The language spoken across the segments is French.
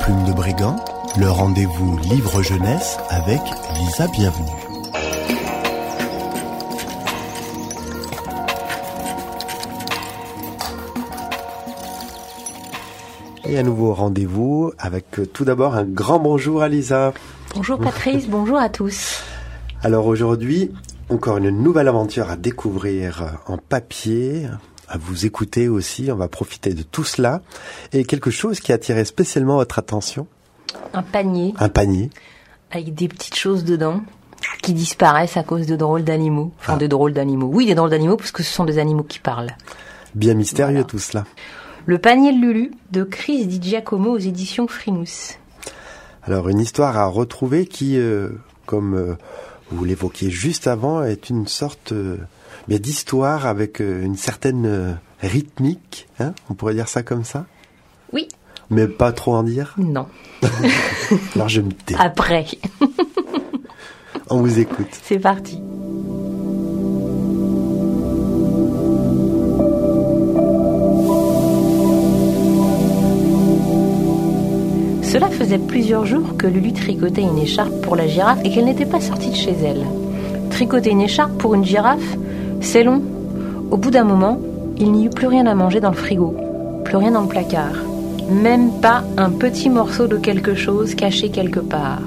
Plume de Brigand, le rendez-vous livre jeunesse avec Lisa Bienvenue. Et un nouveau rendez-vous avec tout d'abord un grand bonjour à Lisa. Bonjour Patrice, bonjour à tous. Alors aujourd'hui, encore une nouvelle aventure à découvrir en papier, à vous écouter aussi, on va profiter de tout cela. Et quelque chose qui a attiré spécialement votre attention? Un panier. Un panier. Avec des petites choses dedans qui disparaissent à cause de drôles d'animaux. Enfin, de drôles d'animaux. Oui, des drôles d'animaux, parce que ce sont des animaux qui parlent. Bien mystérieux tout cela. Le panier de Lulu, de Chris Di Giacomo aux éditions Frimousse. Alors, une histoire à retrouver qui, comme vous l'évoquiez juste avant, est une sorte d'histoire avec une certaine rythmique. Hein, on pourrait dire ça comme ça? Oui. Mais pas trop en dire? Non. Alors, je me tais. Après. On vous écoute. C'est parti. Cela faisait plusieurs jours que Lulu tricotait une écharpe pour la girafe et qu'elle n'était pas sortie de chez elle. Tricoter une écharpe pour une girafe, c'est long. Au bout d'un moment, il n'y eut plus rien à manger dans le frigo, plus rien dans le placard. Même pas un petit morceau de quelque chose caché quelque part.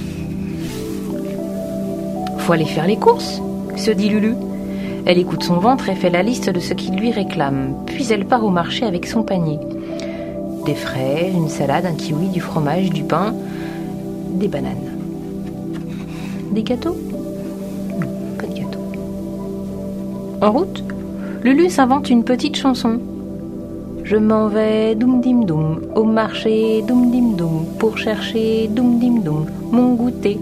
Faut aller faire les courses, se dit Lulu. Elle écoute son ventre et fait la liste de ce qu'il lui réclame. Puis elle part au marché avec son panier. Des fraises, une salade, un kiwi, du fromage, du pain, des bananes. Des gâteaux? Non, pas de gâteaux. En route, Lulu s'invente une petite chanson. Je m'en vais doum dim doum au marché doum dim doum pour chercher doum dim doum mon goûter.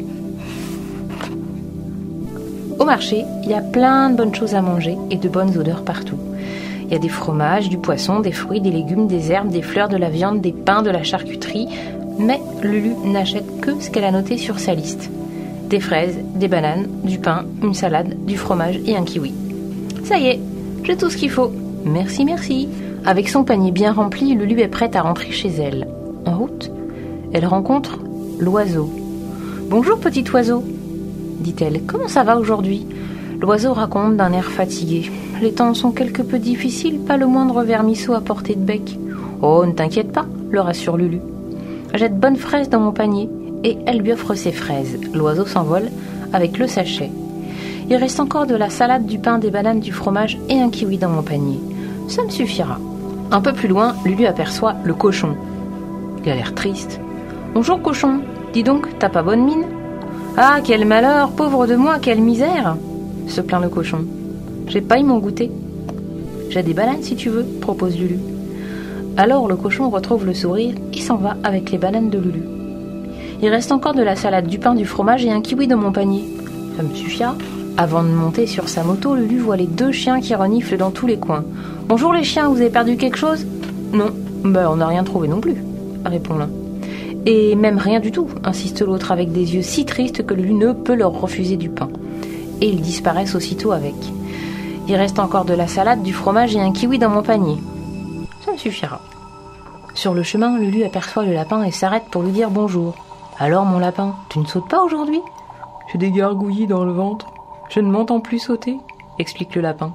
Au marché, il y a plein de bonnes choses à manger et de bonnes odeurs partout. Il y a des fromages, du poisson, des fruits, des légumes, des herbes, des fleurs, de la viande, des pains, de la charcuterie. Mais Lulu n'achète que ce qu'elle a noté sur sa liste. Des fraises, des bananes, du pain, une salade, du fromage et un kiwi. Ça y est, j'ai tout ce qu'il faut. Merci, merci. Avec son panier bien rempli, Lulu est prête à rentrer chez elle. En route, elle rencontre l'oiseau. « Bonjour petit oiseau », dit-elle. « Comment ça va aujourd'hui ?» L'oiseau raconte d'un air fatigué. « Les temps sont quelque peu difficiles, pas le moindre vermisseau à portée de bec. »« Oh, ne t'inquiète pas, » le rassure Lulu. « J'ai de bonnes fraises dans mon panier. » Et elle lui offre ses fraises. L'oiseau s'envole avec le sachet. « Il reste encore de la salade, du pain, des bananes, du fromage et un kiwi dans mon panier. Ça me suffira. » Un peu plus loin, Lulu aperçoit le cochon. Il a l'air triste. « Bonjour cochon, dis donc, t'as pas bonne mine ?»« Ah, quel malheur, pauvre de moi, quelle misère !» se plaint le cochon. « J'ai pas eu mon goûter. »« J'ai des bananes si tu veux, » propose Lulu. Alors le cochon retrouve le sourire et s'en va avec les bananes de Lulu. « Il reste encore de la salade, du pain, du fromage et un kiwi dans mon panier. Ça me suffira. » Avant de monter sur sa moto, Lulu voit les deux chiens qui reniflent dans tous les coins. « Bonjour les chiens, vous avez perdu quelque chose ?»« Non, on n'a rien trouvé non plus, » répond l'un. « Et même rien du tout, » insiste l'autre avec des yeux si tristes que Lulu ne peut leur refuser du pain. Et ils disparaissent aussitôt avec. « Il reste encore de la salade, du fromage et un kiwi dans mon panier. Ça me suffira. » Sur le chemin, Lulu aperçoit le lapin et s'arrête pour lui dire bonjour. « Alors mon lapin, tu ne sautes pas aujourd'hui ?»« J'ai des gargouillis dans le ventre. Je ne m'entends plus sauter, » explique le lapin.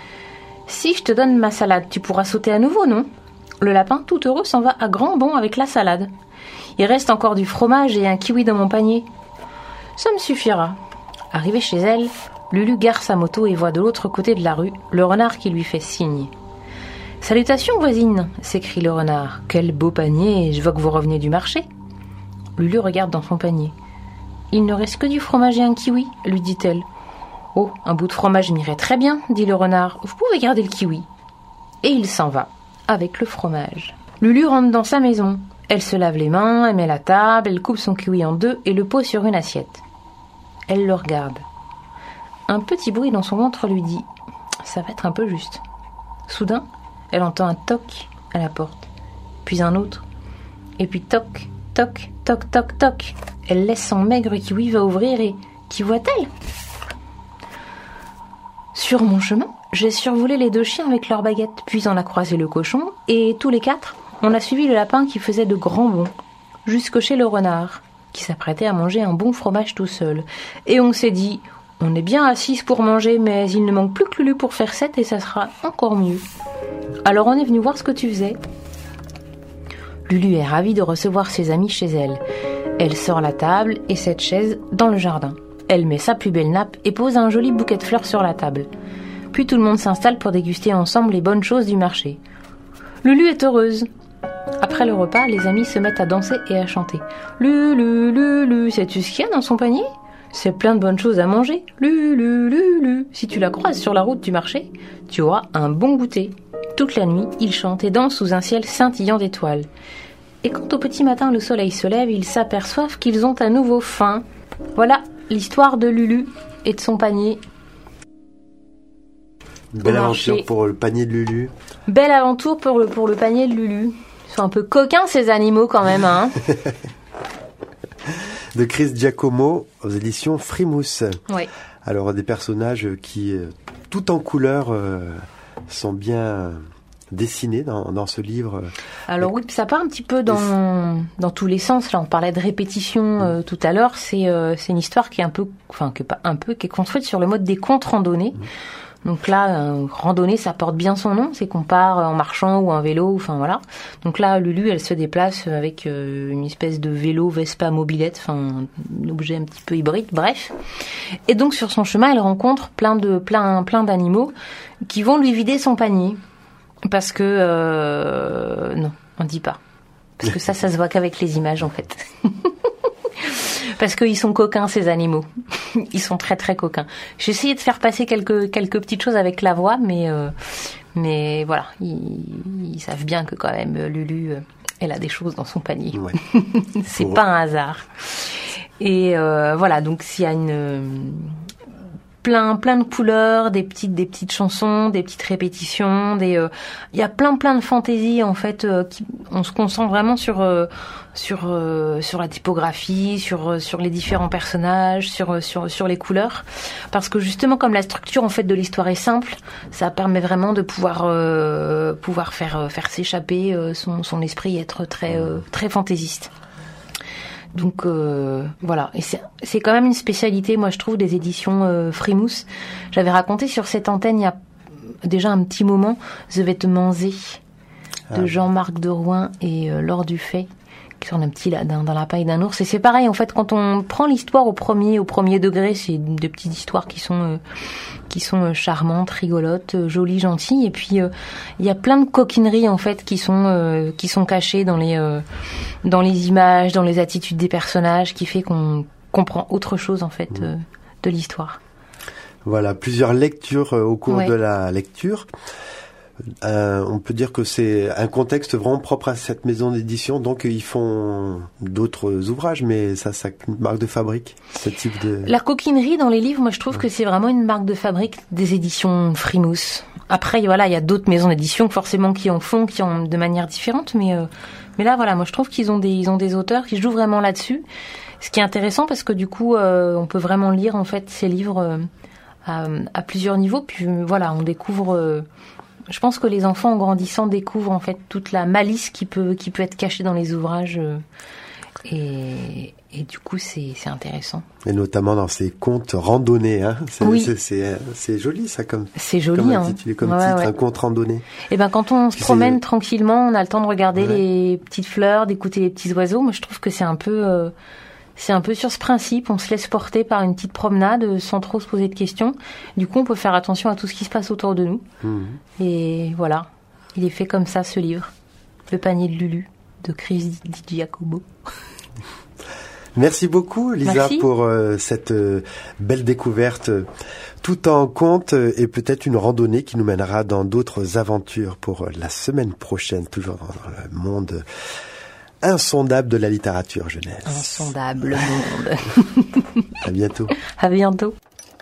« Si je te donne ma salade, tu pourras sauter à nouveau, non ?» Le lapin, tout heureux, s'en va à grands bonds avec la salade. « Il reste encore du fromage et un kiwi dans mon panier. »« Ça me suffira. » Arrivée chez elle, Lulu gare sa moto et voit de l'autre côté de la rue le renard qui lui fait signe. « Salutations voisine !» s'écrie le renard. « Quel beau panier, je vois que vous revenez du marché. » Lulu regarde dans son panier. « Il ne reste que du fromage et un kiwi, » lui dit-elle. « Oh, un bout de fromage m'irait très bien, » dit le renard. « Vous pouvez garder le kiwi. » Et il s'en va, avec le fromage. Lulu rentre dans sa maison. Elle se lave les mains, elle met la table, elle coupe son kiwi en deux et le pose sur une assiette. Elle le regarde. Un petit bruit dans son ventre lui dit « Ça va être un peu juste. » Soudain, elle entend un toc à la porte, puis un autre, et puis toc, toc, toc, toc, toc. Elle laisse son maigre kiwi, va ouvrir et qui voit-elle ? Sur mon chemin, j'ai survolé les deux chiens avec leurs baguettes, puis on a croisé le cochon, et tous les quatre, on a suivi le lapin qui faisait de grands bonds. jusque chez le renard, qui s'apprêtait à manger un bon fromage tout seul. Et on s'est dit, on est bien à 6 pour manger, mais il ne manque plus que Lulu pour faire 7 et ça sera encore mieux. Alors on est venu voir ce que tu faisais. Lulu est ravie de recevoir ses amis chez elle. Elle sort la table et cette chaise dans le jardin. Elle met sa plus belle nappe et pose un joli bouquet de fleurs sur la table. Puis tout le monde s'installe pour déguster ensemble les bonnes choses du marché. Lulu est heureuse. Après le repas, les amis se mettent à danser et à chanter. Lulu, Lulu, sais-tu ce qu'il y a dans son panier ? C'est plein de bonnes choses à manger. Lulu, Lulu, si tu la croises sur la route du marché, tu auras un bon goûter. Toute la nuit, ils chantent et dansent sous un ciel scintillant d'étoiles. Et quand au petit matin le soleil se lève, ils s'aperçoivent qu'ils ont à nouveau faim. Voilà l'histoire de Lulu et de son panier. Belle aventure pour le panier de Lulu. Belle aventure pour le panier de Lulu. Ils sont un peu coquins ces animaux quand même, hein. De Chris Giacomo aux éditions Frimousse. Oui. Alors des personnages qui, tout en couleur, sont bien dessinés dans ce livre. Alors oui, ça part un petit peu dans tous les sens. Là, on parlait de répétition tout à l'heure. C'est une histoire qui est qui est construite sur le mode des contes randonnées. Donc là, randonnée, ça porte bien son nom. C'est qu'on part en marchant ou en vélo. Enfin voilà. Donc là, Lulu, elle se déplace avec une espèce de vélo Vespa mobilette, enfin un objet un petit peu hybride. Bref. Et donc sur son chemin, elle rencontre plein d'animaux qui vont lui vider son panier. Parce que non, on dit pas. Parce que ça se voit qu'avec les images en fait. Parce qu'ils sont coquins ces animaux. Ils sont très très coquins. J'ai essayé de faire passer quelques petites choses avec la voix, mais voilà, ils savent bien que quand même Lulu, elle a des choses dans son panier. Ouais. C'est pas un hasard. Et voilà, donc s'il y a plein de couleurs, des petites chansons, des petites répétitions, il y a plein de fantaisie en fait. On se concentre vraiment sur la typographie, sur les différents personnages, sur les couleurs, parce que justement comme la structure en fait de l'histoire est simple, ça permet vraiment de pouvoir faire s'échapper son esprit, être très fantaisiste. Donc voilà, et c'est quand même une spécialité, moi je trouve, des éditions Frimousse. J'avais raconté sur cette antenne il y a déjà un petit moment The Vêtement Zé de Jean-Marc Derouin et Laure Dufay, qui sont un petit dans la paille d'un ours. Et c'est pareil en fait, quand on prend l'histoire au premier degré, c'est des petites histoires qui sont charmantes, rigolotes, jolies, gentilles. Et puis il y a plein de coquineries en fait qui sont cachées dans les images, dans les attitudes des personnages, qui fait qu'on comprend autre chose en fait de l'histoire. Voilà, plusieurs lectures au cours de la lecture. On peut dire que c'est un contexte vraiment propre à cette maison d'édition, donc ils font d'autres ouvrages, mais ça c'est une marque de fabrique, ce type de... La coquinerie dans les livres, moi je trouve que c'est vraiment une marque de fabrique des éditions Frimousse. Après voilà, il y a d'autres maisons d'édition forcément qui en font de manière différente, mais là voilà, moi je trouve qu'ils ont des auteurs qui jouent vraiment là-dessus, ce qui est intéressant parce que du coup on peut vraiment lire en fait ces livres à plusieurs niveaux, puis voilà, on découvre... Je pense que les enfants, en grandissant, découvrent en fait toute la malice qui peut être cachée dans les ouvrages, et du coup c'est intéressant. Et notamment dans ces contes randonnés, hein. C'est joli ça comme. C'est joli, comme hein. Intitulé comme titre, un conte randonné. Et ben quand on se promène tranquillement, on a le temps de regarder les petites fleurs, d'écouter les petits oiseaux. Moi je trouve que c'est un peu sur ce principe, on se laisse porter par une petite promenade sans trop se poser de questions. Du coup, on peut faire attention à tout ce qui se passe autour de nous. Et voilà, il est fait comme ça, ce livre. Le panier de Lulu, de Chris Giacomo. Merci beaucoup, Lisa, pour cette belle découverte, tout en conte et peut-être une randonnée qui nous mènera dans d'autres aventures pour la semaine prochaine, toujours dans le monde insondable de la littérature jeunesse. Insondable monde. À bientôt. À bientôt.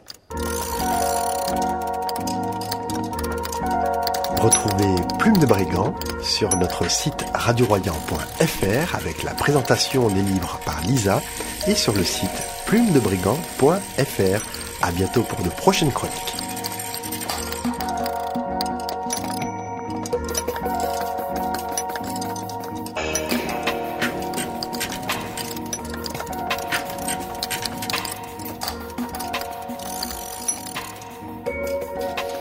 Retrouvez Plume de Brigand sur notre site radioroyan.fr avec la présentation des livres par Lisa et sur le site plumedebrigand.fr. À bientôt pour de prochaines chroniques.